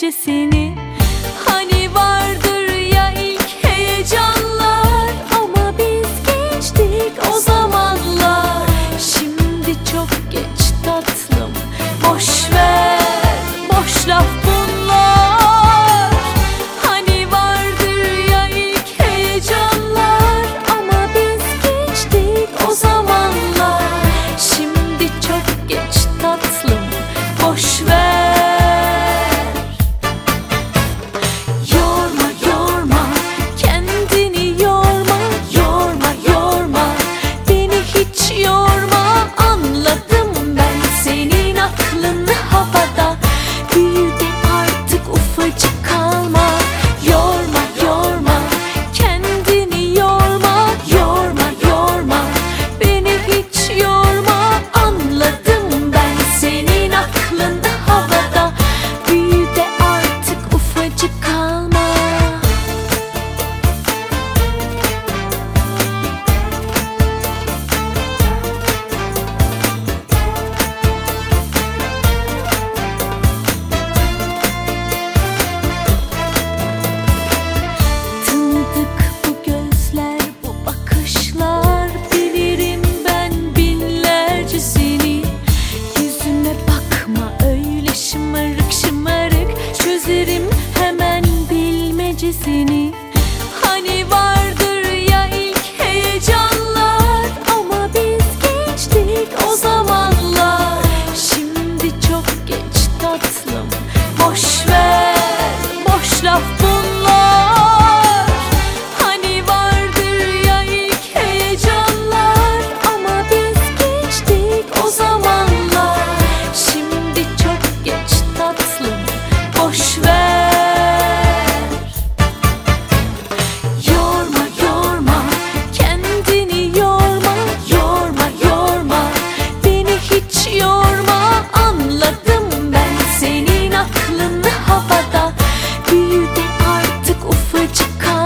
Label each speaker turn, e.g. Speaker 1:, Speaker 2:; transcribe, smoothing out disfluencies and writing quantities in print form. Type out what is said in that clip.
Speaker 1: bilmecesini. Hani vardır ya ilk heyecanlar, ama biz gençtik o zamanlar. Şimdi çok geç tatlım, boş ver, boş laf bunlar. Hani vardır ya ilk heyecanlar, ama biz gençtik o zamanlar. Şimdi çok geç tatlım, boş ver. Yorma yorma kendini, yorma yorma yorma beni hiç yorma. Anladım ben senin aklın havada, büyü de artık ufacık kalma. Yorma yorma kendini, yorma yorma yorma beni hiç yorma. Anladım ben senin aklın havada, büyü de artık ufacık kalma. Tanıdık bu gözler, bu bakışlar, bilirim ben binlerce seni. Yüzüme bakma öyle şımarık şımarık, çözerim hemen bilmecesini. Hani vardır ya ilk heyecanlar, ama biz gençtik o zamanlar. Şimdi çok geç tatlım, boş ver, boş laf bunlar. Hani vardır ya ilk heyecanlar, ama biz gençtik o zamanlar. Şimdi çok geç tatlım, boş ver. Yorma yorma kendini, yorma yorma yorma beni hiç yorma. Anladım ben senin aklın havada, büyü de artık ufacık kalma.